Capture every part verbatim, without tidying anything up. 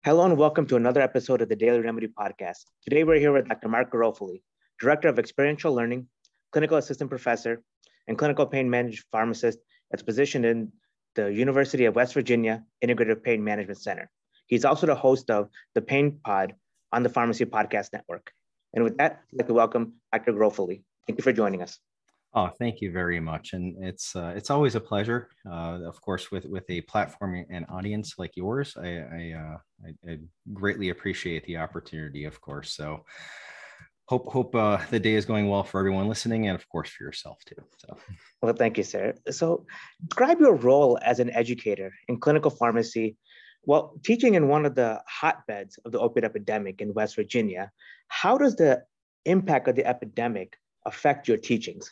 Hello and welcome to another episode of the Daily Remedy Podcast. Today we're here with Doctor Mark Garofoli, Director of Experiential Learning, Clinical Assistant Professor, and Clinical Pain Management Pharmacist that's positioned in the University of West Virginia Integrative Pain Management Center. He's also the host of the Pain Pod on the Pharmacy Podcast Network. And with that, I'd like to welcome Doctor Garofoli. Thank you for joining us. Oh, thank you very much. And it's uh, it's always a pleasure. Uh, of course, with, with a platform and audience like yours, I I, uh, I I greatly appreciate the opportunity, of course. So hope hope uh, the day is going well for everyone listening, and of course for yourself too. So, well, thank you, sir. So describe your role as an educator in clinical pharmacy. Well, teaching in one of the hotbeds of the opioid epidemic in West Virginia. How does the impact of the epidemic affect your teachings?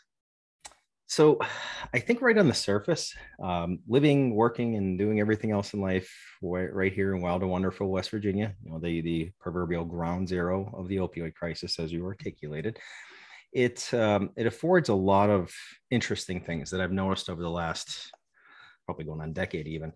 So I think right on the surface, um, living, working, and doing everything else in life right here in Wild and Wonderful, West Virginia, you know, the, the proverbial ground zero of the opioid crisis, as you articulated, it, um, it affords a lot of interesting things that I've noticed over the last, probably going on a decade even.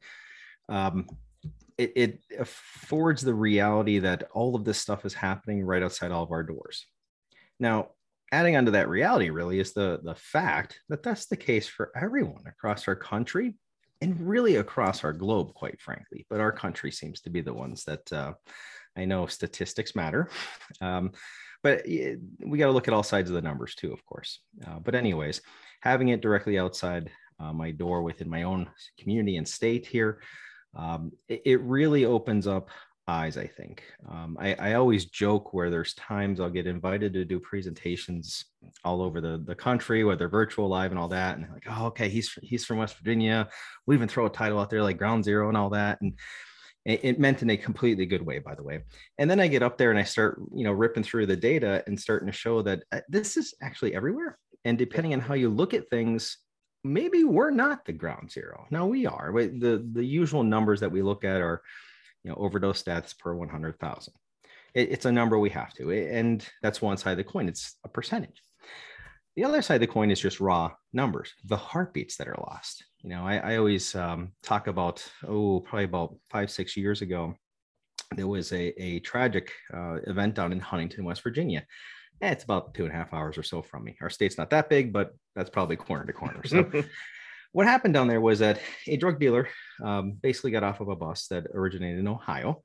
Um, it, it affords the reality that all of this stuff is happening right outside all of our doors. Now, adding onto that reality really is the, the fact that that's the case for everyone across our country and really across our globe, quite frankly. But our country seems to be the ones that uh, I know statistics matter. Um, but we got to look at all sides of the numbers too, of course. Uh, but anyways, having it directly outside uh, my door within my own community and state here, um, it, it really opens up eyes, I think. Um, I, I always joke where there's times I'll get invited to do presentations all over the, the country, whether virtual, live, and all that. And like, oh, okay, he's he's from West Virginia. We even throw a title out there like Ground Zero and all that. And it, it meant in a completely good way, by the way. And then I get up there and I start, you know, ripping through the data and starting to show that this is actually everywhere. And depending on how you look at things, maybe we're not the ground zero. No, we are. The, the usual numbers that we look at are, you know, overdose deaths per one hundred thousand. It, it's a number we have to, and that's one side of the coin. It's a percentage. The other side of the coin is just raw numbers, the heartbeats that are lost. You know, I, I always um, talk about, oh, probably about five, six years ago, there was a, a tragic uh, event down in Huntington, West Virginia. Eh, it's about two and a half hours or so from me. Our state's not that big, but that's probably corner to corner. So what happened down there was that a drug dealer um, basically got off of a bus that originated in Ohio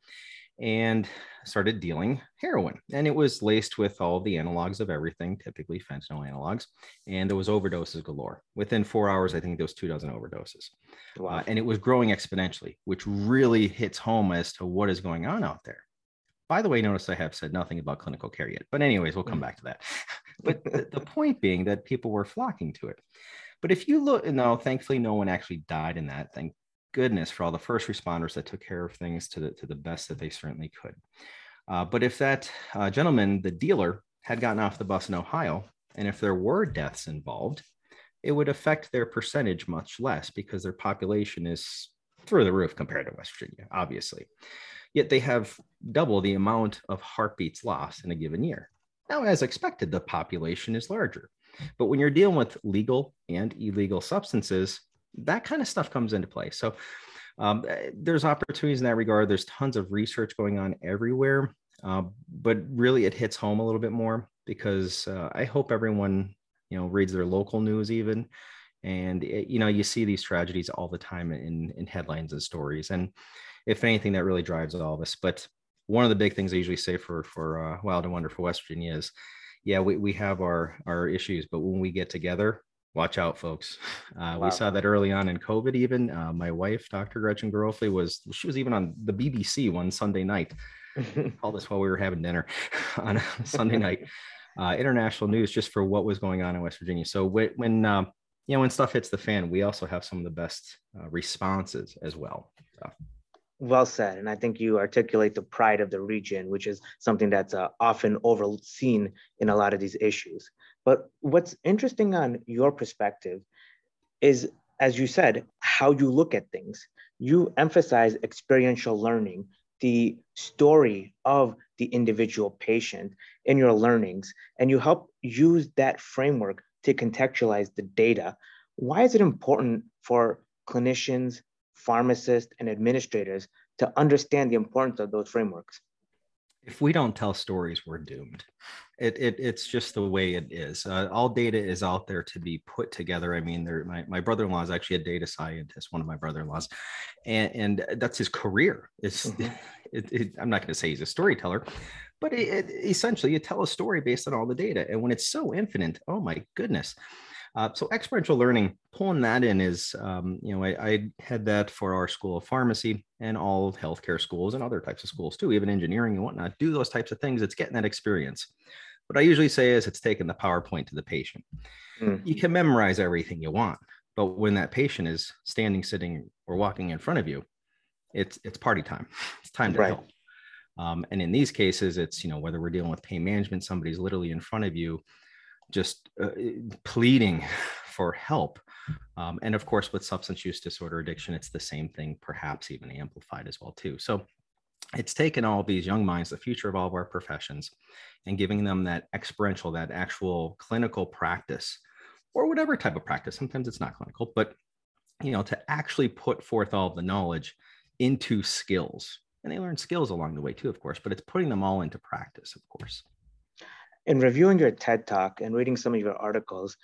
and started dealing heroin. And it was laced with all the analogs of everything, typically fentanyl analogs. And there was overdoses galore. Within four hours, I think there was two dozen overdoses. Wow. Uh, and it was growing exponentially, which really hits home as to what is going on out there. By the way, notice I have said nothing about clinical care yet. But anyways, we'll come back to that. But the, the point being that people were flocking to it. But if you look, no, thankfully, no one actually died in that. Thank goodness for all the first responders that took care of things to the, to the best that they certainly could. Uh, but if that uh, gentleman, the dealer, had gotten off the bus in Ohio, and if there were deaths involved, it would affect their percentage much less because their population is through the roof compared to West Virginia, obviously. Yet they have double the amount of heartbeats lost in a given year. Now, as expected, the population is larger. But when you're dealing with legal and illegal substances, that kind of stuff comes into play. So um, there's opportunities in that regard. There's tons of research going on everywhere, uh, but really it hits home a little bit more because uh, I hope everyone, you know, reads their local news even. And, it, you know, you see these tragedies all the time in, in headlines and stories. And if anything, that really drives all of us. But one of the big things I usually say for, for uh, Wild and Wonderful West Virginia is, yeah, we, we have our, our issues, but when we get together, watch out, folks. Uh, wow. We saw that early on in COVID, even. Uh, my wife, Doctor Gretchen Garofoli, was, she was even on the B B C one Sunday night. All this while we were having dinner on a Sunday night. Uh, international news just for what was going on in West Virginia. So when, when uh, you know, when stuff hits the fan, we also have some of the best uh, responses as well. So. Well said. And I think you articulate the pride of the region, which is something that's uh, often overseen in a lot of these issues. But what's interesting on your perspective is, as you said, how you look at things. You emphasize experiential learning, the story of the individual patient in your learnings, and you help use that framework to contextualize the data. Why is it important for clinicians pharmacists, and administrators to understand the importance of those frameworks? If we don't tell stories, we're doomed. It, it it's just the way it is. Uh, all data is out there to be put together. I mean, there, my, my brother-in-law is actually a data scientist, one of my brother-in-laws, and, and that's his career. It's, mm-hmm. it, it, I'm not going to say he's a storyteller, but it, it, essentially you tell a story based on all the data. And when it's so infinite, oh my goodness. Uh, so experiential learning, pulling that in is, um, you know, I, I had that for our school of pharmacy and all healthcare schools and other types of schools too, even engineering and whatnot, do those types of things. It's getting that experience. What I usually say is it's taking the PowerPoint to the patient. Mm-hmm. You can memorize everything you want, but when that patient is standing, sitting, or walking in front of you, it's it's party time. It's time to right. help. Um, and in these cases, it's, you know, whether we're dealing with pain management, somebody's literally in front of you, just uh, pleading for help. Um, and of course, with substance use disorder addiction, it's the same thing, perhaps even amplified as well too. So it's taken all these young minds, the future of all of our professions, and giving them that experiential, that actual clinical practice, or whatever type of practice. Sometimes it's not clinical, but, you know, to actually put forth all of the knowledge into skills. And they learn skills along the way too, of course, but it's putting them all into practice, of course. In reviewing your TED Talk and reading some of your articles,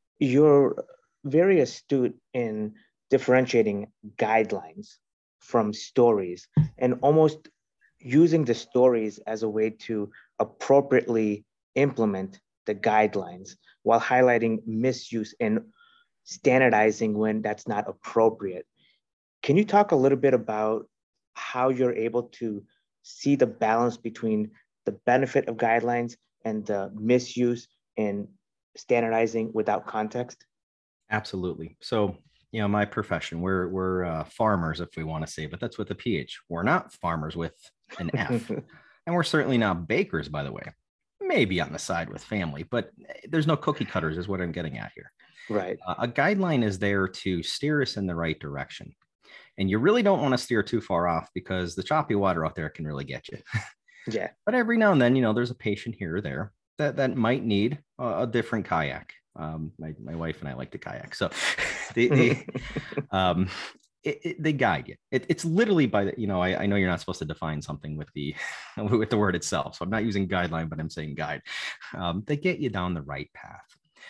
you're very astute in differentiating guidelines from stories and almost using the stories as a way to appropriately implement the guidelines while highlighting misuse and standardizing when that's not appropriate. Can you talk a little bit about how you're able to see the balance between the benefit of guidelines and the misuse and standardizing without context? Absolutely. So, you know, my profession, we're we're uh, farmers, if we want to say, but that's with a P H. We're not farmers with an F. And we're certainly not bakers, by the way. Maybe on the side with family, but there's no cookie cutters is what I'm getting at here. Right. Uh, a guideline is there to steer us in the right direction. And you really don't want to steer too far off because the choppy water out there can really get you. Yeah. But every now and then, you know, there's a patient here or there that, that might need a, a different kayak. Um, my, my wife and I like to kayak. So they, they, um, it, it, they guide you. It, it's literally by the, you know, I, I know you're not supposed to define something with the, with the word itself. So I'm not using guideline, but I'm saying guide. Um, they get you down the right path.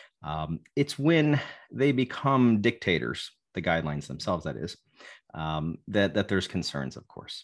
Um, it's when they become dictators, the guidelines themselves, that is, um, that, that there's concerns, of course.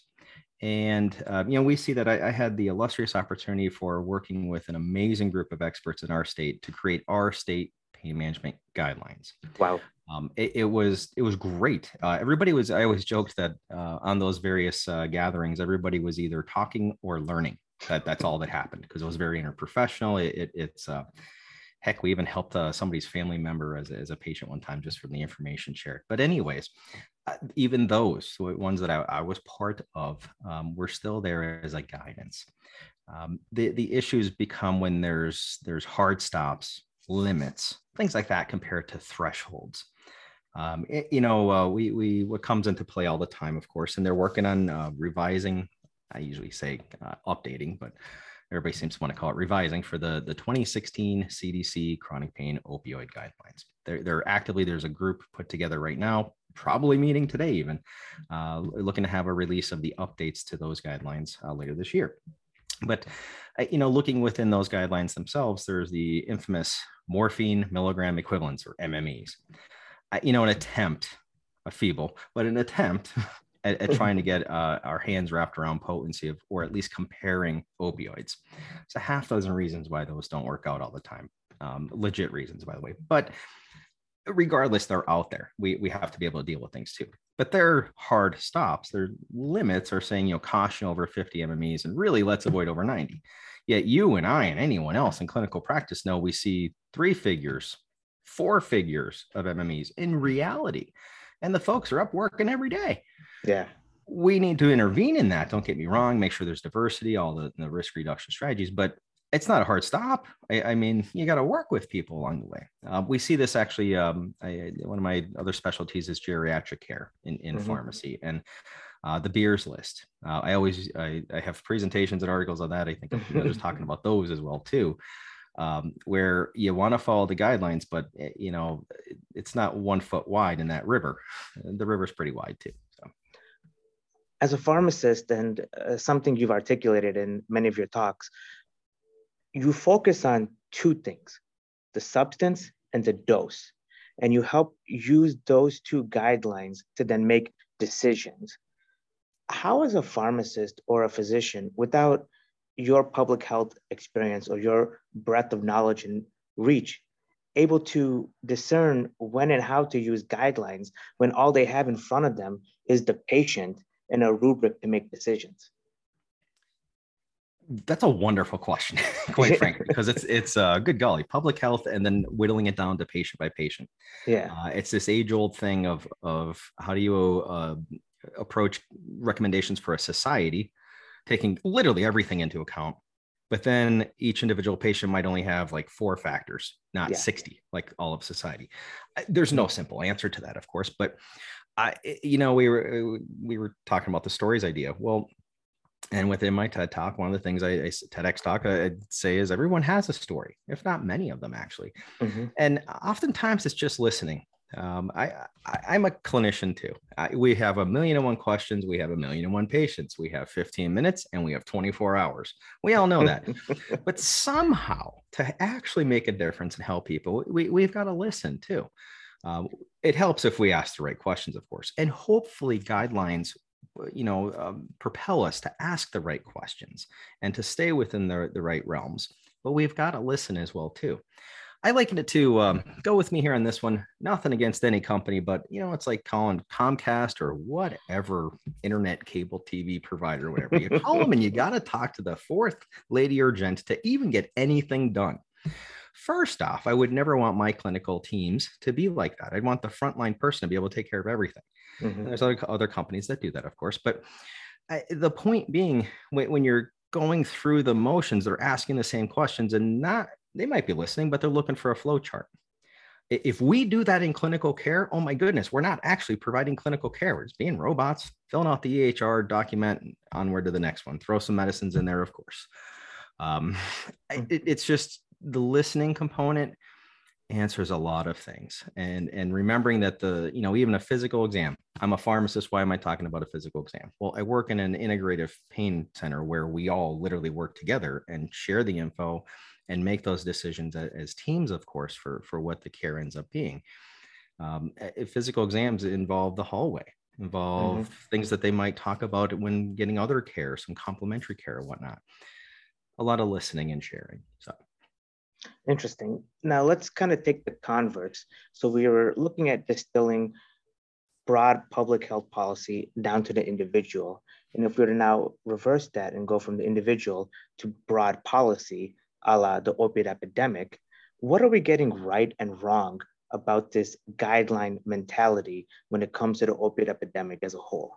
And, uh, you know, we see that I, I had the illustrious opportunity for working with an amazing group of experts in our state to create our state pain management guidelines. Wow. Um, it, it was it was great. Uh, everybody was, I always joked that uh, on those various uh, gatherings, everybody was either talking or learning. That That's all that happened because it was very interprofessional. It, it, it's, uh, heck, we even helped uh, somebody's family member as, as a patient one time just from the information shared. But anyways, uh, even those ones that I, I was part of um, were still there as a guidance. Um, the, the issues become when there's, there's hard stops, limits, things like that compared to thresholds. Um, it, you know, uh, we, we, what comes into play all the time, of course, and they're working on uh, revising, I usually say uh, updating, but everybody seems to want to call it revising for the, the twenty sixteen C D C chronic pain opioid guidelines. They're, they're actively, there's a group put together right now, probably meeting today even, uh, looking to have a release of the updates to those guidelines uh, later this year. But, uh, you know, looking within those guidelines themselves, there's the infamous morphine milligram equivalents or M M Es. Uh, you know, an attempt, a feeble, but an attempt At, at trying to get uh, our hands wrapped around potency of, or at least comparing opioids. It's a half dozen reasons why those don't work out all the time. Um, legit reasons, by the way. But regardless, they're out there. We, we have to be able to deal with things too. But they're hard stops. Their limits are saying, you know, caution over fifty M M Es and really let's avoid over ninety. Yet you and I and anyone else in clinical practice know we see three figures, four figures of M M Es in reality. And the folks are up working every day. Yeah. We need to intervene in that. Don't get me wrong. Make sure there's diversity, all the, the risk reduction strategies, but it's not a hard stop. I, I mean, you got to work with people along the way. Uh, we see this actually. Um, I, one of my other specialties is geriatric care in, in mm-hmm. pharmacy and uh, the Beers list. Uh, I always, I, I have presentations and articles on that. I think I'm just talking about those as well too. Um, where you want to follow the guidelines, but you know, it's not one foot wide in that river. The river's pretty wide too. As a pharmacist, and uh, something you've articulated in many of your talks, you focus on two things, the substance and the dose. And you help use those two guidelines to then make decisions. How is a pharmacist or a physician, without your public health experience or your breadth of knowledge and reach, able to discern when and how to use guidelines when all they have in front of them is the patient and a rubric to make decisions? That's a wonderful question, quite frankly, because it's it's uh, good golly, public health, and then whittling it down to patient by patient. Yeah, uh, it's this age old thing of of how do you uh, approach recommendations for a society, taking literally everything into account, but then each individual patient might only have like four factors, not yeah. sixty, like all of society. There's no simple answer to that, of course, but I, you know, we were we were talking about the stories idea. Well. And within my TED Talk, one of the things I, I TEDx talk I'd say is everyone has a story, if not many of them actually. Mm-hmm. And oftentimes it's just listening. Um, I, I I'm a clinician too. I, we have a million and one questions. We have a million and one patients. We have fifteen minutes and we have twenty-four hours. We all know that. But somehow to actually make a difference and help people, we, we've got to listen too. Um, it helps if we ask the right questions, of course, and hopefully guidelines you know, um, propel us to ask the right questions and to stay within the, the right realms. But we've got to listen as well, too. I liken it to, um, go with me here on this one, nothing against any company, but, you know, it's like calling Comcast or whatever internet cable T V provider, whatever. You call them and you got to talk to the fourth lady or gent to even get anything done. First off, I would never want my clinical teams to be like that. I'd want the frontline person to be able to take care of everything. Mm-hmm. There's other, other companies that do that, of course. But I, the point being, when, when you're going through the motions, they're asking the same questions and not, they might be listening, but they're looking for a flow chart. If we do that in clinical care, oh my goodness, we're not actually providing clinical care. We're just being robots, filling out the E H R document, onward to the next one. Throw some medicines in there, of course. Um, it, it's just the listening component answers a lot of things. And, and remembering that the, you know, even a physical exam, I'm a pharmacist. Why am I talking about a physical exam? Well, I work in an integrative pain center where we all literally work together and share the info and make those decisions as teams, of course, for, for what the care ends up being. Um, physical exams involve the hallway, involve mm-hmm. things that they might talk about when getting other care, some complementary care or whatnot. A lot of listening and sharing. So. Interesting. Now let's kind of take the converse. So we were looking at distilling broad public health policy down to the individual. And if we were to now reverse that and go from the individual to broad policy, a la the opioid epidemic, what are we getting right and wrong about this guideline mentality when it comes to the opioid epidemic as a whole?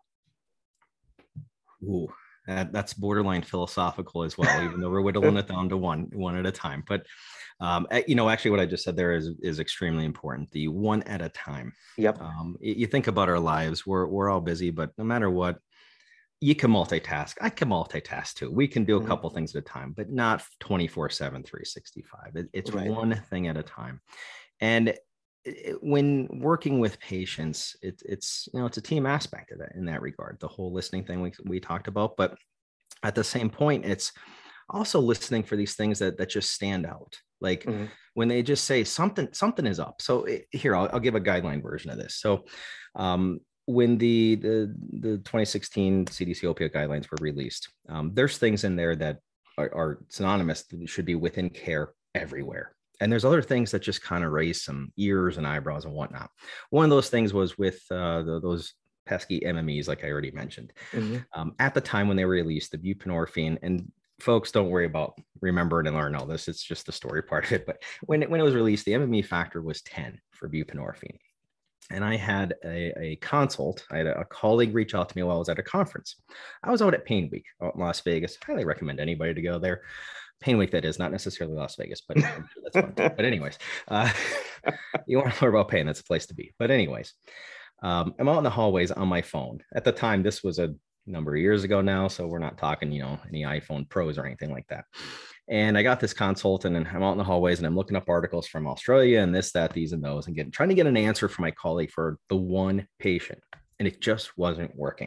Ooh. Uh, that's borderline philosophical as well, even though we're whittling it down to one, one at a time. But, um, you know, actually what I just said there is, is extremely important. The one at a time. Yep. Um, you think about our lives, we're, we're all busy, but no matter what, you can multitask. I can multitask too. We can do a mm-hmm. couple things at a time, but not twenty-four seven, three sixty-five. It, it's right. one thing at a time. And when working with patients, it, it's, you know, it's a team aspect of that in that regard, the whole listening thing we, we talked about, but at the same point, it's also listening for these things that, that just stand out. Like mm-hmm. when they just say something, something is up. So it, here, I'll, I'll give a guideline version of this. So um, when the, the, the twenty sixteen C D C opioid guidelines were released, um, there's things in there that are, are synonymous that should be within care everywhere. And there's other things that just kind of raise some ears and eyebrows and whatnot. One of those things was with uh, the, those pesky M M Es, like I already mentioned. Mm-hmm. Um, at the time when they were released, the buprenorphine, and folks, don't worry about remembering and learn all this. It's just the story part of it. But when it, when it was released, the M M E factor was ten for buprenorphine. And I had a, a consult. I had a colleague reach out to me while I was at a conference. I was out at Pain Week out in Las Vegas. Highly recommend anybody to go there. Pain Week, that is, not necessarily Las Vegas, but that's fun too. But anyways, uh, you want to learn about pain, that's a place to be. But anyways, um, I'm out in the hallways on my phone. At the time, this was a number of years ago now, so we're not talking, you know, any iPhone Pros or anything like that. And I got this consultant, and I'm out in the hallways, and I'm looking up articles from Australia and this, that, these, and those, and getting trying to get an answer from my colleague for the one patient, and it just wasn't working.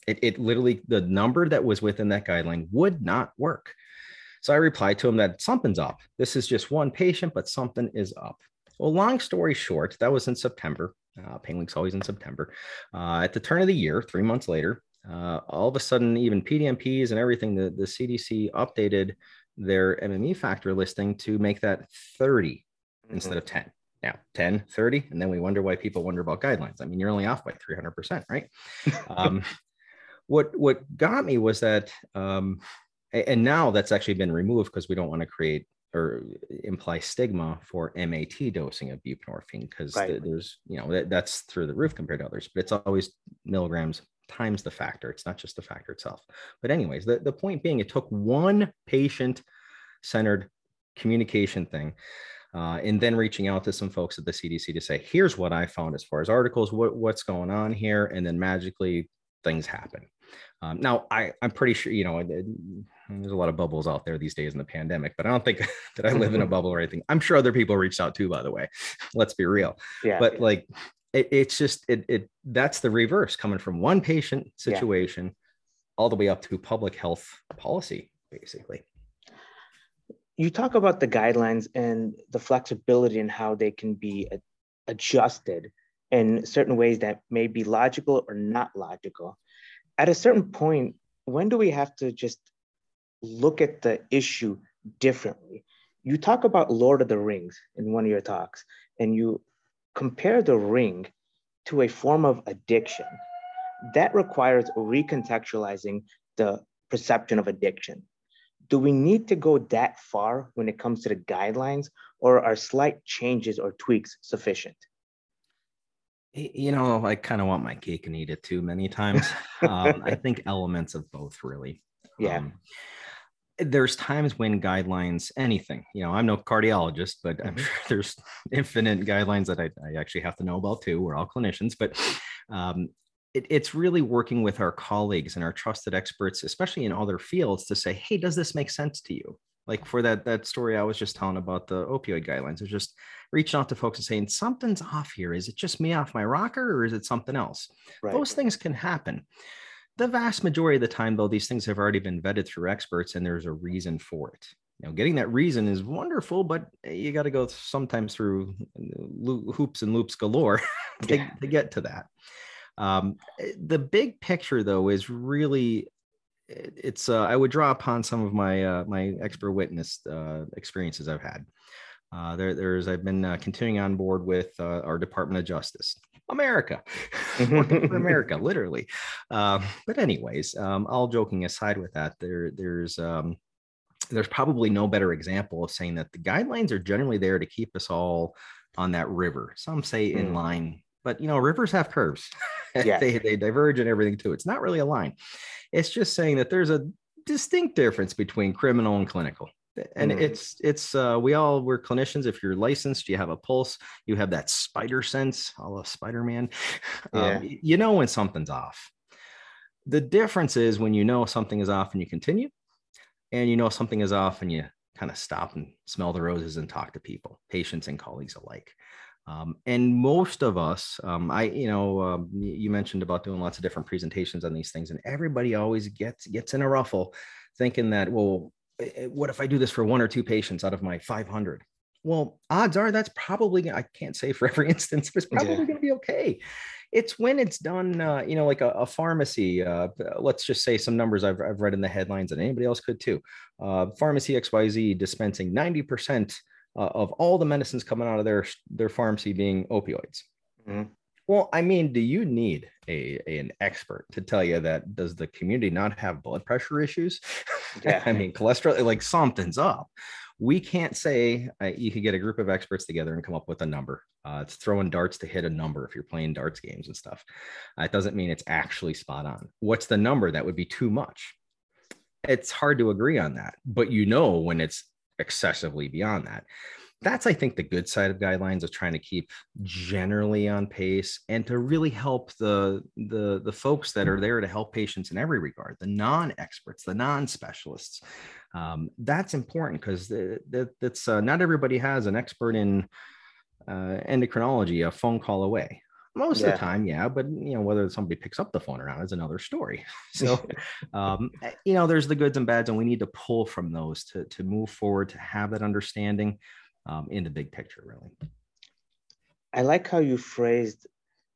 It, it literally, the number that was within that guideline would not work. So I replied to him that something's up. This is just one patient, but something is up. Well, long story short, that was in September. Uh, Pain Week's always in September. Uh, at the turn of the year, three months later, uh, all of a sudden, even P D M Ps and everything, the, the C D C updated their M M E factor listing to make that thirty mm-hmm. instead of ten. Now, ten, thirty, and then we wonder why people wonder about guidelines. I mean, you're only off by three hundred percent, right? um, what, what got me was that, um, and now that's actually been removed because we don't want to create or imply stigma for M A T dosing of buprenorphine, because right. there's, you know, that, that's through the roof compared to others, but it's always milligrams times the factor. It's not just the factor itself. But anyways, the, the point being, it took one patient-centered communication thing, uh, and then reaching out to some folks at the C D C to say, here's what I found as far as articles, what, what's going on here, and then magically things happen. Um, now, I, I'm pretty sure, you know, it, it, there's a lot of bubbles out there these days in the pandemic, but I don't think that I live in a bubble or anything. I'm sure other people reached out too, by the way. Let's be real. Yeah. But like, it, it's just, it, it, that's the reverse, coming from one patient situation yeah. all the way up to public health policy, basically. You talk about the guidelines and the flexibility and how they can be adjusted in certain ways that may be logical or not logical. At a certain point, when do we have to just look at the issue differently? You talk about Lord of the Rings in one of your talks, and you compare the ring to a form of addiction. That requires recontextualizing the perception of addiction. Do we need to go that far when it comes to the guidelines, or are slight changes or tweaks sufficient? You know, I kind of want my cake and eat it too many times. um, I think elements of both, really. Yeah. Um, there's times when guidelines, anything, you know, I'm no cardiologist, but mm-hmm. I'm sure there's infinite guidelines that I, I actually have to know about too. We're all clinicians, but um, it, it's really working with our colleagues and our trusted experts, especially in other fields, to say, hey, does this make sense to you? Like for that, that story I was just telling about the opioid guidelines, it's just reaching out to folks and saying, something's off here. Is it just me off my rocker, or is it something else? Right. Those things can happen. The vast majority of the time, though, these things have already been vetted through experts, and there's a reason for it. You know, getting that reason is wonderful, but you got to go sometimes through hoops and loops galore to, yeah. to get to that. Um, the big picture, though, is really, it's, uh, I would draw upon some of my, uh, my expert witness uh, experiences I've had. Uh, there, there's, I've been uh, continuing on board with uh, our Department of Justice. America, working for America, literally. Um, but anyways, um, all joking aside with that, there, there's, um, there's probably no better example of saying that the guidelines are generally there to keep us all on that river. Some say mm. in line, but you know, rivers have curves. Yeah. they, they diverge and everything too. It's not really a line. It's just saying that there's a distinct difference between criminal and clinical. And mm. it's, it's, uh, we all, we're clinicians. If you're licensed, you have a pulse, you have that spider sense, a la Spider-Man. Yeah. Um, you know when something's off. The difference is when you know something is off and you continue, and you know something is off and you kind of stop and smell the roses and talk to people, patients and colleagues alike. Um, and most of us, um, I, you know, um, you mentioned about doing lots of different presentations on these things, and everybody always gets, gets in a ruffle thinking that, well, what if I do this for one or two patients out of my five hundred? Well, odds are that's probably, I can't say for every instance, but it's probably yeah. going to be okay. It's when it's done, uh, you know, like a, a pharmacy, uh, let's just say some numbers I've, I've read in the headlines, and anybody else could too. Uh, pharmacy X Y Z dispensing ninety percent uh, of all the medicines coming out of their, their pharmacy being opioids. Mm-hmm. Well, I mean, do you need a, a an expert to tell you that? Does the community not have blood pressure issues? Yeah. I mean, cholesterol, like something's up. We can't say uh, you could get a group of experts together and come up with a number. Uh, it's throwing darts to hit a number if you're playing darts games and stuff. Uh, it doesn't mean it's actually spot on. What's the number that would be too much? It's hard to agree on that, but you know when it's excessively beyond that. That's, I think, the good side of guidelines, is trying to keep generally on pace and to really help the, the, the folks that are there to help patients in every regard, the non-experts, the non-specialists. Um, that's important because that, that's uh, not everybody has an expert in uh, endocrinology a phone call away. Most of Yeah. the time, yeah, but you know, whether somebody picks up the phone or not is another story. So, um, you know, there's the goods and bads, and we need to pull from those to to move forward, to have that understanding um, in the big picture, really. I like how you phrased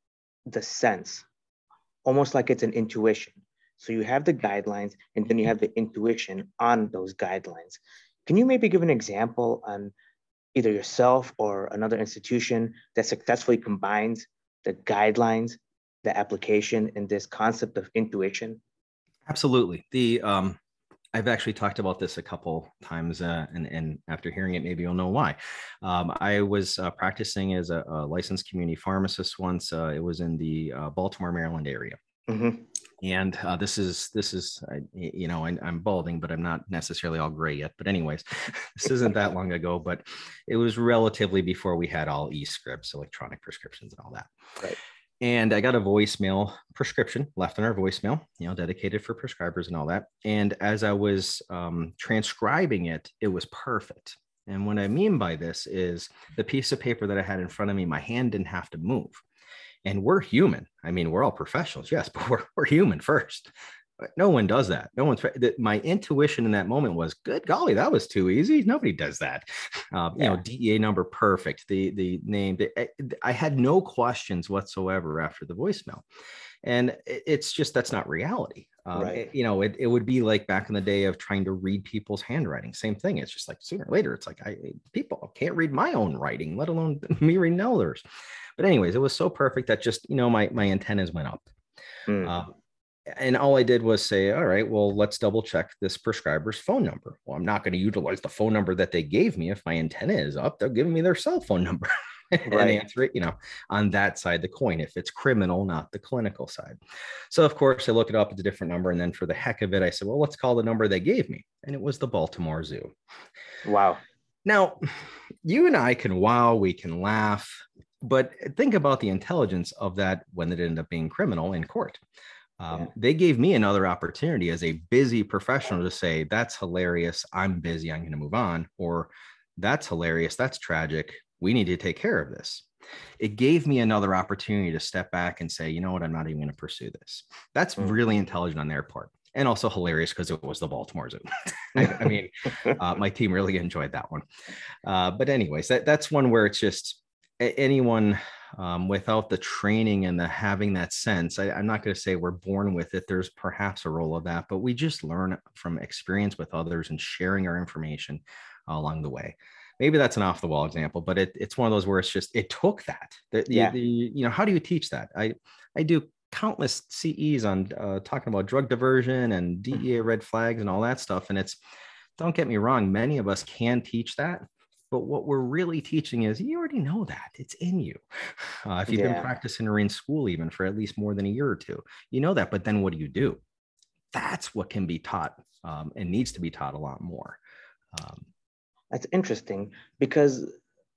the sense, almost like it's an intuition. So you have the guidelines, and then you have the intuition on those guidelines. Can you maybe give an example on either yourself or another institution that successfully combines the guidelines, the application, and this concept of intuition? Absolutely. The um, I've actually talked about this a couple times, uh, and, and after hearing it, maybe you'll know why. Um, I was uh, practicing as a, a licensed community pharmacist once. Uh, it was in the uh, Baltimore, Maryland area. Mm-hmm. And uh, this is, this is, uh, you know, I, I'm balding, but I'm not necessarily all gray yet. But anyways, this isn't that long ago, but it was relatively before we had all e-scripts, electronic prescriptions and all that. Right. And I got a voicemail prescription left in our voicemail, you know, dedicated for prescribers and all that. And as I was um, transcribing it, it was perfect. And what I mean by this is the piece of paper that I had in front of me, my hand didn't have to move. And we're human. I mean, we're all professionals, yes, but we're, we're human first. No one does that. No one's, my intuition in that moment was, good golly, that was too easy. Nobody does that. Uh, yeah. You know, D E A number, perfect. The, the name, the, I had no questions whatsoever after the voicemail. And it's just, that's not reality. Um, right. it, you know, it, it would be like back in the day of trying to read people's handwriting. Same thing. It's just like sooner or later, it's like, I, people can't read my own writing, let alone me reading others. But anyways, it was so perfect that just, you know, my, my antennas went up. Mm. Uh, and all I did was say, all right, well, let's double check this prescriber's phone number. Well, I'm not going to utilize the phone number that they gave me. If my antenna is up, they're giving me their cell phone number. and right. answer it, you know, on that side of the coin, if it's criminal, not the clinical side. So of course I look it up, it's a different number. And then for the heck of it, I said, well, let's call the number they gave me. And it was the Baltimore Zoo. Wow. Now, you and I can wow, we can laugh, but think about the intelligence of that when it ended up being criminal in court. Um, yeah. They gave me another opportunity as a busy professional to say, that's hilarious, I'm busy, I'm going to move on. Or that's hilarious, that's tragic, we need to take care of this. It gave me another opportunity to step back and say, you know what, I'm not even going to pursue this. That's mm-hmm. really intelligent on their part. And also hilarious because it was the Baltimore Zoo. I, I mean, uh, my team really enjoyed that one. Uh, but anyways, that, that's one where it's just anyone um, without the training and the having that sense, I, I'm not going to say we're born with it. There's perhaps a role of that, but we just learn from experience with others and sharing our information uh, along the way. Maybe that's an off the wall example, but it, it's one of those where it's just, it took that. The, the, yeah. the, you know, how do you teach that? I, I do countless C Es on uh, talking about drug diversion and D E A red flags and all that stuff. And it's, don't get me wrong, many of us can teach that, but what we're really teaching is you already know that it's in you. Uh, if you've yeah. been practicing or in school, even for at least more than a year or two, you know that, but then what do you do? That's what can be taught um, and needs to be taught a lot more. Um, That's interesting because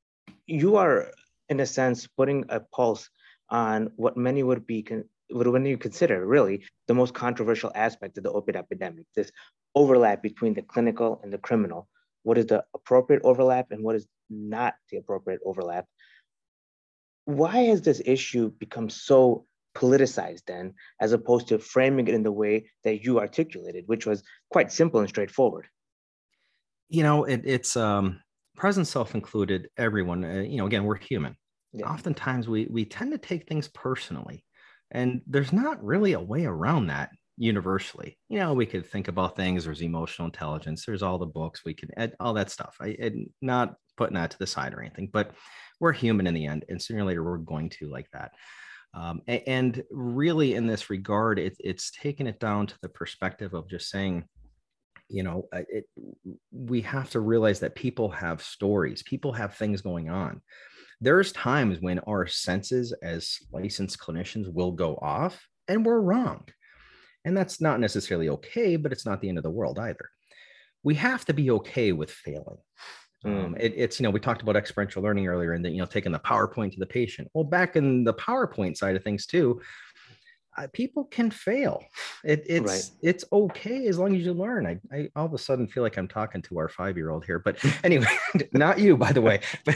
you are, in a sense, putting a pulse on what many would be, would when you consider really the most controversial aspect of the opiate epidemic, this overlap between the clinical and the criminal. What is the appropriate overlap and what is not the appropriate overlap? Why has this issue become so politicized then, as opposed to framing it in the way that you articulated, which was quite simple and straightforward? You know, it, it's um, present self included, everyone, uh, you know, again, we're human. Yeah. Oftentimes we, we tend to take things personally, and there's not really a way around that universally. You know, we could think about things, there's emotional intelligence, there's all the books, we could add all that stuff. I, I not putting that to the side or anything, but we're human in the end, and sooner or later we're going to like that. Um, and, and really in this regard, it, it's taken it down to the perspective of just saying, you know, it, we have to realize that people have stories, people have things going on. There's times when our senses as licensed clinicians will go off and we're wrong. And that's not necessarily okay, but it's not the end of the world either. We have to be okay with failing. Mm. Um, it, it's, you know, we talked about experiential learning earlier and then, you know, taking the PowerPoint to the patient. Well, back in the PowerPoint side of things too, Uh, people can fail. It, it's right. It's okay as long as you learn. I, I all of a sudden feel like I'm talking to our five-year-old here, but anyway, not you, by the way. But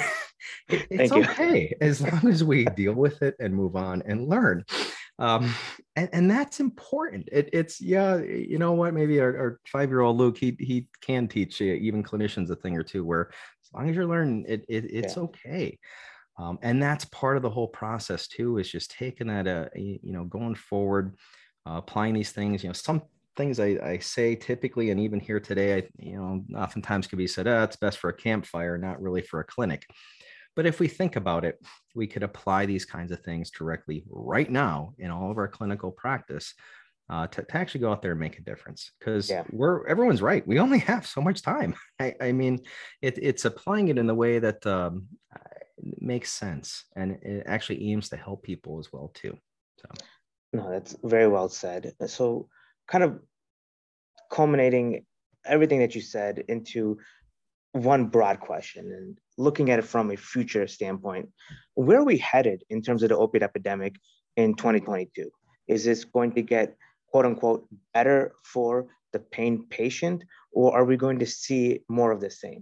it, it's Thank you. okay as long as we deal with it and move on and learn. Um, and, and that's important. It, it's, yeah, you know what, maybe our, our five-year-old Luke, he, he can teach even clinicians a thing or two where as long as you're learning, it, it it's yeah. okay. Um, and that's part of the whole process too, is just taking that, uh, you know, going forward, uh, applying these things, you know, some things I, I say typically, and even here today, I, you know, oftentimes could be said, oh, it's best for a campfire, not really for a clinic. But if we think about it, we could apply these kinds of things directly right now in all of our clinical practice uh, to, to actually go out there and make a difference. Because yeah. we're everyone's right. We only have so much time. I, I mean, it, it's applying it in the way that um, makes sense, and it actually aims to help people as well too. So, no, that's very well said. So, kind of culminating everything that you said into one broad question and looking at it from a future standpoint, where are we headed in terms of the opiate epidemic in twenty twenty-two? Is this going to get, quote unquote, better for the pain patient, or are we going to see more of the same?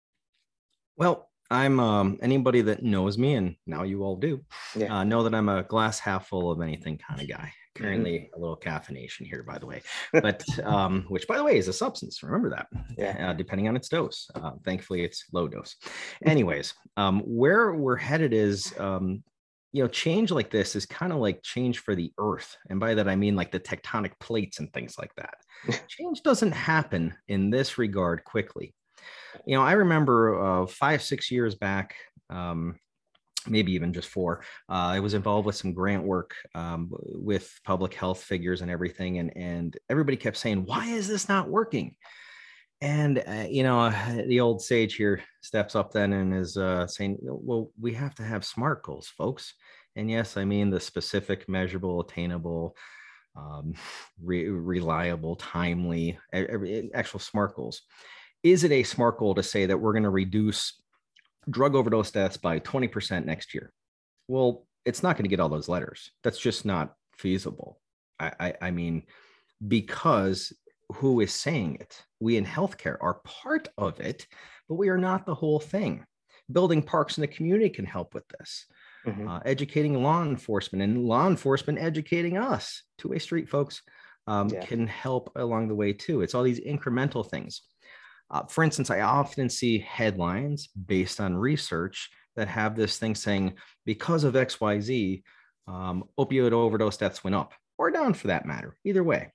Well, I'm um, anybody that knows me, and now you all do, yeah. uh, know that I'm a glass half full of anything kind of guy. Currently mm-hmm. a little caffeination here, by the way, but um, which, by the way, is a substance. Remember that, yeah. uh, depending on its dose. Uh, thankfully, it's low dose. Anyways, um, where we're headed is, um, you know, change like this is kind of like change for the earth. And by that, I mean like the tectonic plates and things like that. Change doesn't happen in this regard quickly. You know, I remember uh, five, six years back, um, maybe even just four, uh, I was involved with some grant work um, with public health figures and everything. And, and everybody kept saying, why is this not working? And, uh, you know, the old sage here steps up then and is uh, saying, well, we have to have SMART goals, folks. And yes, I mean the specific, measurable, attainable, um, re- reliable, timely, actual SMART goals. Is it a SMART goal to say that we're going to reduce drug overdose deaths by twenty percent next year? Well, it's not going to get all those letters. That's just not feasible. I, I, I mean, because who is saying it? We in healthcare are part of it, but we are not the whole thing. Building parks in the community can help with this. Mm-hmm. Uh, educating law enforcement and law enforcement educating us, two-way street folks, um, yeah. can help along the way too. It's all these incremental things. Uh, for instance, I often see headlines based on research that have this thing saying, because of X Y Z, um, opioid overdose deaths went up or down for that matter, either way.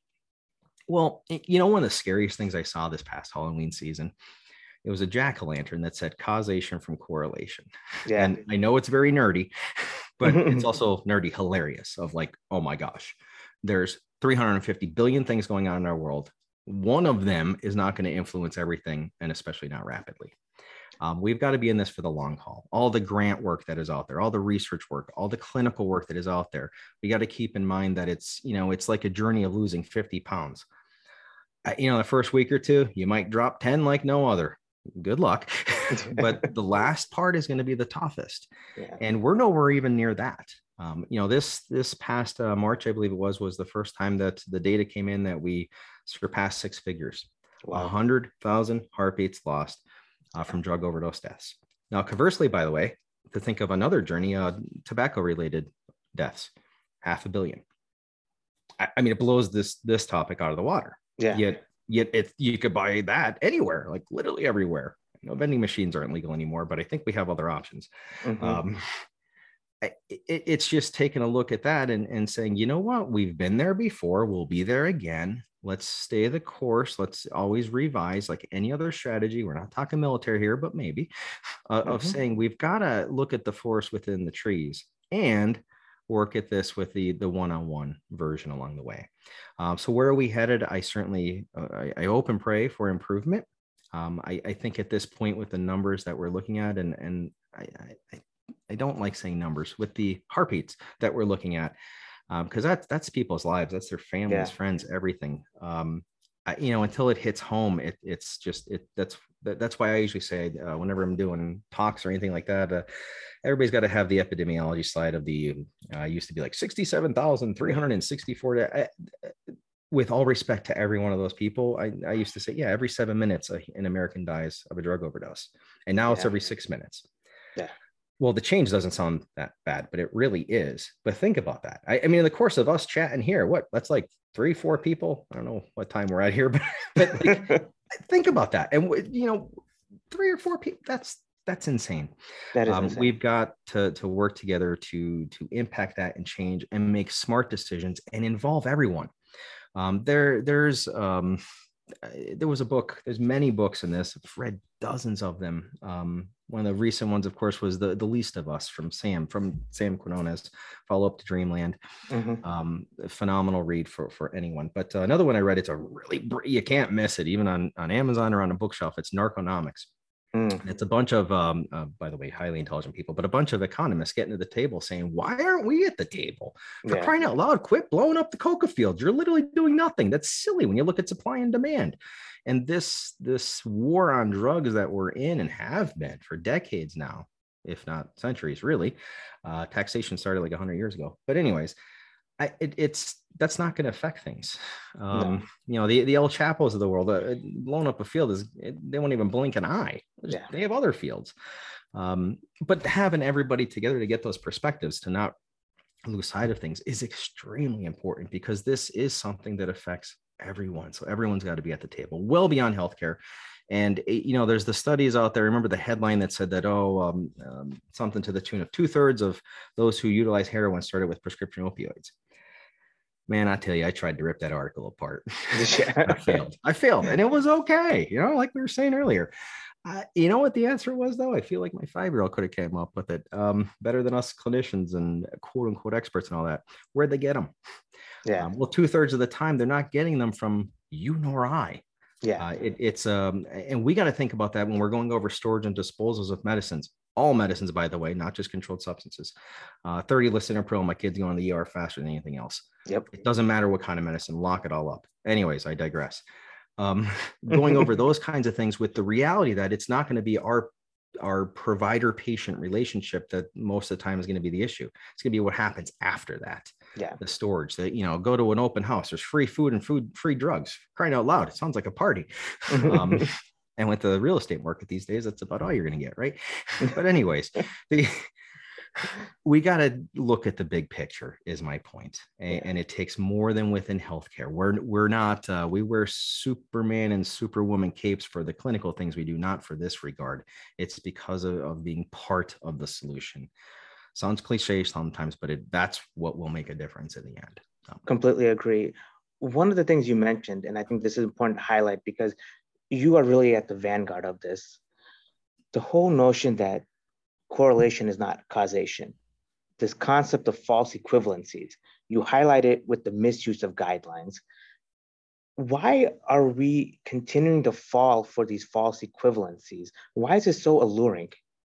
Well, you know, one of the scariest things I saw this past Halloween season, it was a jack-o'-lantern that said causation from correlation. Yeah. And I know it's very nerdy, but it's also nerdy hilarious of like, oh my gosh, there's three hundred fifty billion things going on in our world. One of them is not going to influence everything, and especially not rapidly. Um, we've got to be in this for the long haul. All the grant work that is out there, all the research work, all the clinical work that is out there, we got to keep in mind that it's, you know, it's like a journey of losing fifty pounds. I, you know, the first week or two, you might drop ten like no other. Good luck. But the last part is going to be the toughest. Yeah. And we're nowhere even near that. Um, you know, this this past uh, March, I believe it was, was the first time that the data came in that we surpassed six figures. Wow. one hundred thousand heartbeats lost uh, from drug overdose deaths. Now, conversely, by the way, to think of another journey, uh, tobacco-related deaths, half a billion. I, I mean, it blows this this topic out of the water. Yeah. Yet, yet it, you could buy that anywhere, like literally everywhere. You know, vending machines aren't legal anymore, but I think we have other options. Mm-hmm. Um, it, it's just taking a look at that and, and saying, you know what, we've been there before, we'll be there again. Let's stay the course. Let's always revise like any other strategy. We're not talking military here, but maybe uh, mm-hmm. of saying we've got to look at the forest within the trees and work at this with the the one-on-one version along the way. Um, so where are we headed? I certainly, uh, I, I hope and pray for improvement. Um, I, I think at this point with the numbers that we're looking at, and, and I, I, I don't like saying numbers, with the heartbeats that we're looking at, because um, that's, that's people's lives. That's their families, yeah. friends, everything. Um, I, you know, until it hits home, it, it's just, it, that's, that, that's why I usually say uh, whenever I'm doing talks or anything like that, uh, everybody's got to have the epidemiology slide of the, uh, used to be like sixty-seven thousand three hundred sixty-four. I, with all respect to every one of those people, I, I used to say, yeah, every seven minutes, a, an American dies of a drug overdose. And now yeah. it's every six minutes. Yeah. Well, the change doesn't sound that bad, but it really is. But think about that. I, I mean, in the course of us chatting here, what that's like three, four people. I don't know what time we're at here, but, but like, think about that. And you know, three or four people. That's that's insane. That is um, insane. We've got to to work together to to impact that and change and make smart decisions and involve everyone. Um, there there's um, there was a book. There's many books in this. I've read dozens of them. Um, one of the recent ones, of course, was the the Least of Us from Sam from Sam Quinones, Follow Up to Dreamland. Mm-hmm. Um, phenomenal read for for anyone. But uh, another one I read. It's a really you can't miss it, even on on Amazon or on a bookshelf. It's Narconomics. Mm. It's a bunch of, um, uh, by the way, highly intelligent people, but a bunch of economists getting to the table saying, why aren't we at the table? For yeah. crying out loud, quit blowing up the coca fields. You're literally doing nothing. That's silly when you look at supply and demand. And this, this war on drugs that we're in and have been for decades now, if not centuries, really. Uh, taxation started like one hundred years ago. But anyways, I, it, it's that's not going to affect things. Um, no. You know, the, the El Chapos of the world, uh, blowing up a field is it, they won't even blink an eye. Just, yeah. They have other fields. Um, but having everybody together to get those perspectives, to not lose sight of things, is extremely important, because this is something that affects everyone. So everyone's got to be at the table, well beyond healthcare. And, you know, there's the studies out there. Remember the headline that said that, oh, um, um, something to the tune of two thirds of those who utilize heroin started with prescription opioids. Man, I tell you, I tried to rip that article apart. I failed. I failed. And it was okay. You know, like we were saying earlier. Uh, you know what the answer was, though? I feel like my five-year-old could have came up with it. Um, better than us clinicians and quote unquote experts and all that. Where'd they get them? Yeah. Um, well, two thirds of the time, they're not getting them from you nor I. Yeah. Uh, it, it's um, and we got to think about that when we're going over storage and disposals of medicines. All medicines, by the way, not just controlled substances. Uh, thirty lisinopril, my kids go on the E R faster than anything else. Yep. It doesn't matter what kind of medicine, lock it all up. Anyways, I digress. Um, going over those kinds of things with the reality that it's not going to be our our provider-patient relationship that most of the time is going to be the issue. It's going to be what happens after that. Yeah. The storage, that, you know, go to an open house, there's free food and food, free drugs. Crying out loud, it sounds like a party. Um, and with the real estate market these days, that's about all you're going to get, right? But anyways, the we got to look at the big picture is my point. And, yeah. and it takes more than within healthcare. We're, we're not, uh, we wear Superman and Superwoman capes for the clinical things we do, not for this regard. It's because of, of being part of the solution. Sounds cliche sometimes, but it, that's what will make a difference in the end. So. Completely agree. One of the things you mentioned, and I think this is important to highlight because you are really at the vanguard of this, the whole notion that correlation is not causation. This concept of false equivalencies, you highlight it with the misuse of guidelines. Why are we continuing to fall for these false equivalencies? Why is it so alluring?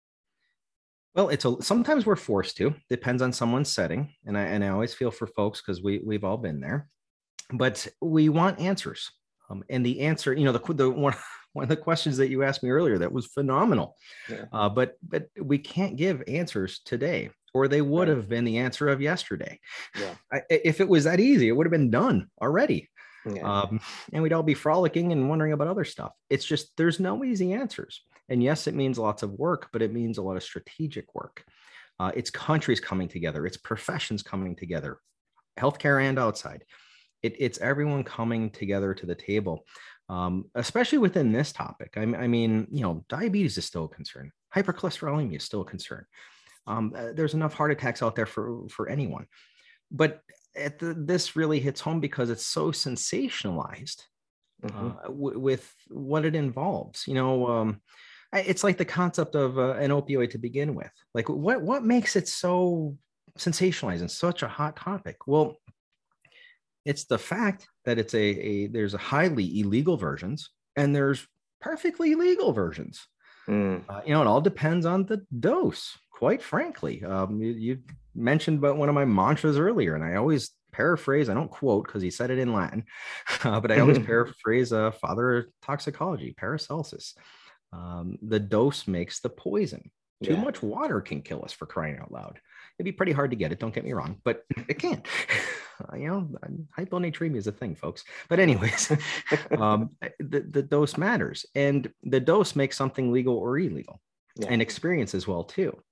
Well, it's a, sometimes we're forced to, depends on someone's setting. And I, and I always feel for folks because we, we've all been there, but we want answers. Um, and the answer, you know, the, the one, one of the questions that you asked me earlier, that was phenomenal. Yeah. Uh, but but we can't give answers today, or they would right. have been the answer of yesterday. Yeah. I, if it was that easy, it would have been done already. Yeah. Um, and we'd all be frolicking and wondering about other stuff. It's just, there's no easy answers. And yes, it means lots of work, but it means a lot of strategic work. Uh, it's countries coming together. It's professions coming together, healthcare and outside. It, it's everyone coming together to the table, um, especially within this topic. I, I mean, you know, diabetes is still a concern. Hypercholesterolemia is still a concern. Um, uh, there's enough heart attacks out there for, for anyone. But at the, this really hits home because it's so sensationalized mm-hmm. uh, w- with what it involves. You know, um, it's like the concept of uh, an opioid to begin with. Like, what, what makes it so sensationalized and such a hot topic? Well, it's the fact that it's a, a there's a highly illegal versions and there's perfectly legal versions. Mm. Uh, you know, it all depends on the dose, quite frankly. Um, you, you mentioned about one of my mantras earlier, and I always paraphrase, I don't quote because he said it in Latin, uh, but I always paraphrase uh, Father of Toxicology, Paracelsus. Um, the dose makes the poison. Too yeah. much water can kill us, for crying out loud. It'd be pretty hard to get it, don't get me wrong, but it can. Uh, you know, hyponatremia is a thing, folks. But anyways, um, the, the dose matters. And the dose makes something legal or illegal, yeah. and experience as well, too.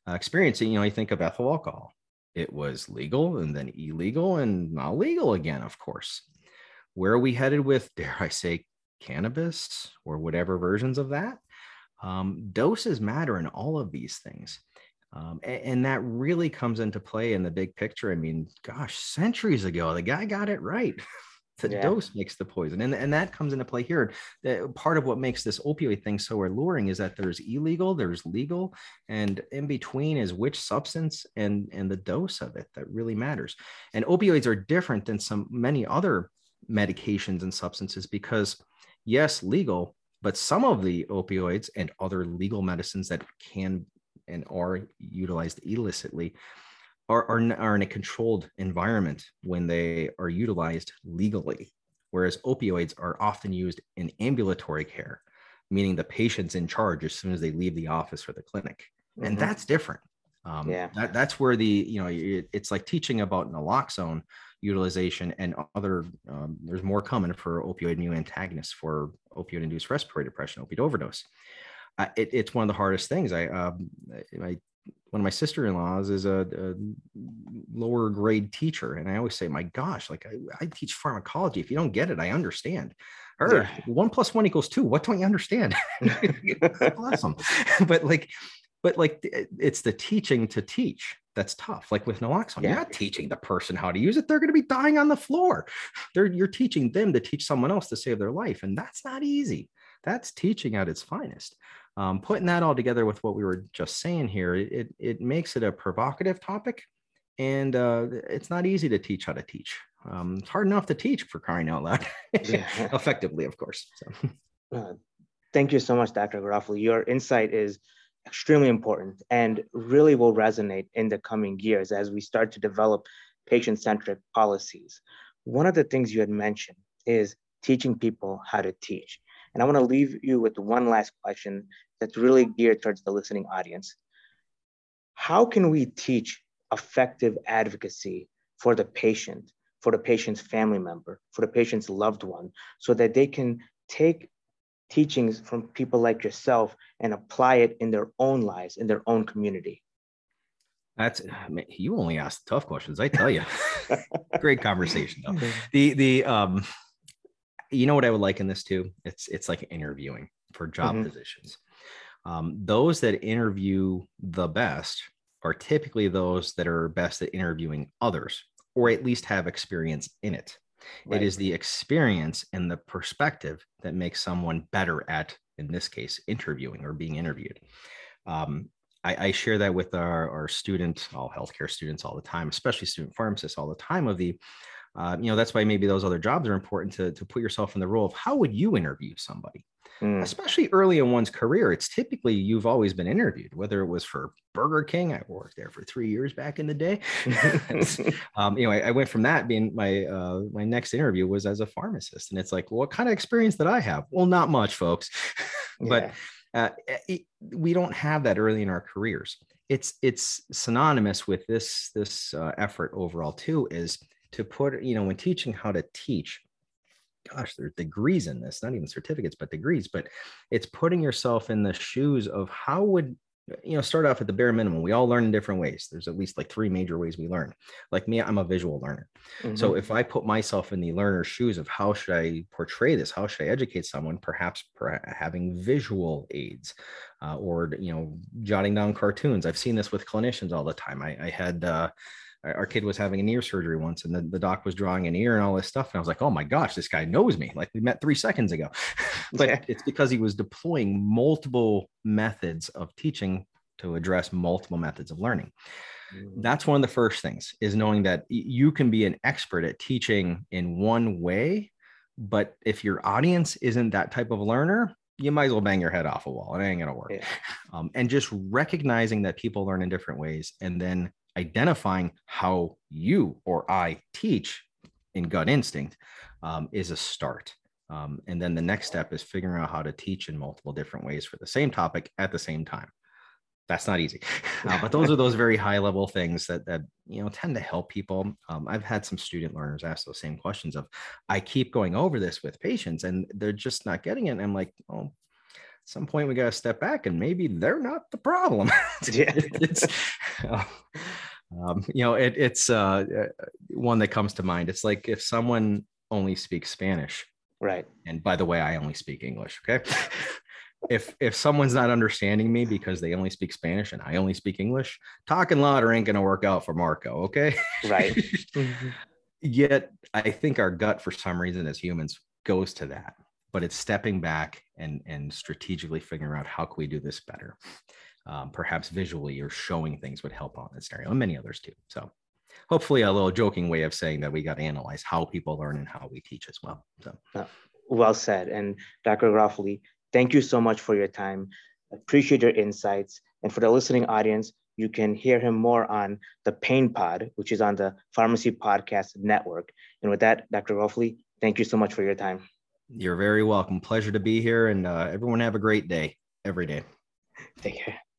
uh, experience. You know, you think of ethyl alcohol. It was legal and then illegal and now legal again, of course. Where are we headed with, dare I say, cannabis or whatever versions of that? Um, doses matter in all of these things. Um, and, and that really comes into play in the big picture. I mean, gosh, centuries ago, the guy got it right. The Yeah. dose makes the poison. And, and that comes into play here. The, part of what makes this opioid thing so alluring is that there's illegal, there's legal, and in between is which substance and, and the dose of it that really matters. And opioids are different than some many other medications and substances because, yes, legal, but some of the opioids and other legal medicines that can and are utilized illicitly Are, are, are in a controlled environment when they are utilized legally, whereas opioids are often used in ambulatory care, meaning the patient's in charge as soon as they leave the office or the clinic. Mm-hmm. And that's different. Um, yeah. that, that's where the, you know, it, it's like teaching about naloxone utilization and other, um, there's more coming for opioid mu antagonists for opioid-induced respiratory depression, opioid overdose. Uh, it, it's one of the hardest things. I, um, I one of my sister-in-laws is a, a lower grade teacher. And I always say, my gosh, like I, I teach pharmacology. If you don't get it, I understand. Or yeah. one plus one equals two. What don't you understand? Bless them. But like, but like it's the teaching to teach that's tough. Like with naloxone, yeah. You're not teaching the person how to use it. They're going to be dying on the floor. They're, you're teaching them to teach someone else to save their life. And that's not easy. That's teaching at its finest. Um, putting that all together with what we were just saying here, it, it makes it a provocative topic, and uh, it's not easy to teach how to teach. Um, it's hard enough to teach, for crying out loud, yeah. Effectively, of course. So. Uh, thank you so much, Doctor Garofalo. Your insight is extremely important and really will resonate in the coming years as we start to develop patient-centric policies. One of the things you had mentioned is teaching people how to teach. And I want to leave you with one last question that's really geared towards the listening audience. How can we teach effective advocacy for the patient, for the patient's family member, for the patient's loved one, so that they can take teachings from people like yourself and apply it in their own lives, in their own community? That's, man, you only ask tough questions, I tell you. Great conversation, though. The, the, um, you know what I would like in this too? It's it's like interviewing for job mm-hmm. positions. Um, those that interview the best are typically those that are best at interviewing others, or at least have experience in it. Right. It is the experience and the perspective that makes someone better at, in this case, interviewing or being interviewed. Um, I, I share that with our, our student, all healthcare students all the time, especially student pharmacists all the time of the, Uh, you know, that's why maybe those other jobs are important to, to put yourself in the role of how would you interview somebody, mm. especially early in one's career. It's typically you've always been interviewed, whether it was for Burger King. I worked there for three years back in the day. um, you know, I, I went from that being my uh, my next interview was as a pharmacist. And it's like, well, what kind of experience did I have? Well, not much, folks. But uh, it, we don't have that early in our careers. It's it's synonymous with this, this uh, effort overall, too, is to put, you know, when teaching how to teach, gosh, there's degrees in this, not even certificates, but degrees, but it's putting yourself in the shoes of how would, you know, start off at the bare minimum. We all learn in different ways. There's at least like three major ways we learn. Like me, I'm a visual learner. Mm-hmm. So if I put myself in the learner's shoes of how should I portray this, how should I educate someone, perhaps per- having visual aids uh, or, you know, jotting down cartoons. I've seen this with clinicians all the time. I, I had, uh, our kid was having an ear surgery once and the, the doc was drawing an ear and all this stuff. And I was like, oh my gosh, this guy knows me. Like we met three seconds ago, but yeah. It's because he was deploying multiple methods of teaching to address multiple methods of learning. Mm-hmm. That's one of the first things is knowing that you can be an expert at teaching in one way, but if your audience isn't that type of learner, you might as well bang your head off a wall. It ain't going to work. Yeah. Um, and just recognizing that people learn in different ways and then identifying how you or I teach in gut instinct um, is a start. Um, and then the next step is figuring out how to teach in multiple different ways for the same topic at the same time. That's not easy, uh, but those are those very high level things that, that, you know, tend to help people. Um, I've had some student learners ask those same questions of, I keep going over this with patients and they're just not getting it. And I'm like, oh, some point we got to step back and maybe they're not the problem. Yeah. it's, uh, um, you know, it, it's uh, one that comes to mind. It's like if someone only speaks Spanish. Right. And by the way, I only speak English. Okay. if if someone's not understanding me because they only speak Spanish and I only speak English, talking louder ain't going to work out for Marco. Okay. Right. Mm-hmm. Yet I think our gut for some reason as humans goes to that, but it's stepping back and, and strategically figuring out how can we do this better. Um, perhaps visually or showing things would help on this scenario and many others too. So hopefully a little joking way of saying that we got to analyze how people learn and how we teach as well. So uh, well said. And Doctor Groffoli, thank you so much for your time. Appreciate your insights. And for the listening audience, you can hear him more on the Pain Pod, which is on the Pharmacy Podcast Network. And with that, Doctor Groffoli, thank you so much for your time. You're very welcome. Pleasure to be here. And uh, everyone have a great day every day. Take care.